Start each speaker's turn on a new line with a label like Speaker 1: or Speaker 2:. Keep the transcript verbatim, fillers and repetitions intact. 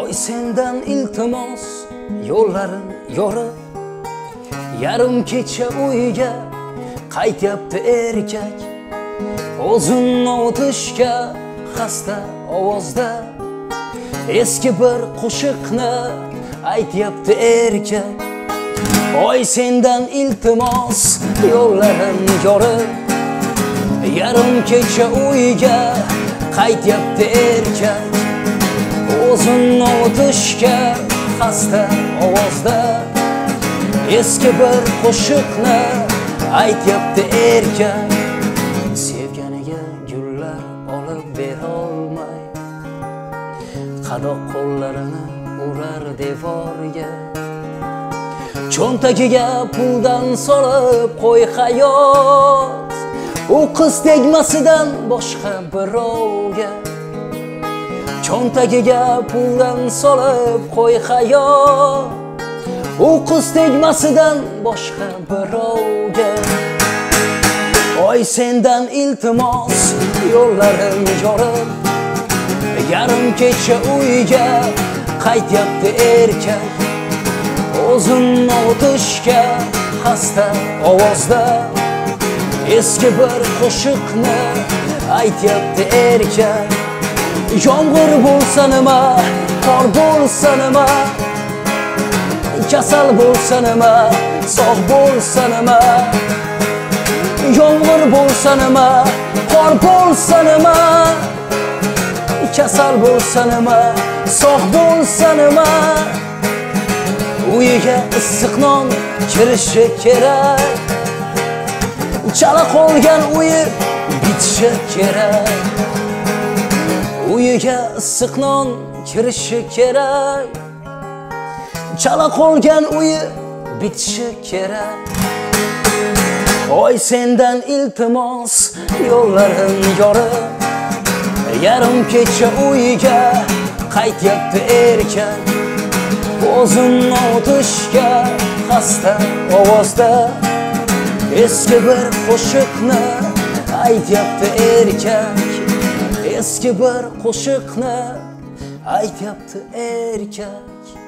Speaker 1: Oy sendan iltimos yo'llarim yorib, yarim kecha uyga qaytyapti erkak. O'zini o'tishga xasta ovozda eski bir qo'shiqni aytyapti erkak. Oy sendan iltimos yo'llarim yorib, yarim kecha uyga qaytyapti erkak. O'zini o'tishga xasta ovozda eski bir qo'shiqni aytyapti erkak. Sevganiga gullar olib berolmay, qadoq qo'llarini urar devorga. Cho'ntagiga puldan solib qo'y hayot, u qiz tegmasidan boshqa birovga. Cho'ntagiga puldan solib qo'y hayot, u qiz tegmasidan boshqa birovga. Oy sendan iltimos yo'llarim yorib, yarim kecha uyga qaytyapti erkak. O'zini o'tishga xasta ovozda eski bir qo'shiqni aytyapti erkak. Yomg'ir bo'lsa nima, qor bo'lsa nima, kasal bo'lsa nima, sog' bo'lsa nima. Yomg'ir bo'lsa nima, qor bo'lsa nima, kasal bo'lsa nima, sog' bo'lsa nima. Uyiga issiq non kirishi kerak, chala qolgan uyi bitishi kerak. Uyiga issiq non kirishi kerak, chala qolgan uyi bitishi kerak. Oy sendan iltimos yo'llarim yorib, yarim kecha uyga qaytyapti erkak. O'zini o'tishga xasta ovozda eski bir qo'shiqni aytyapti erkak. Eski bir qo'shiqni aytyapti erkak.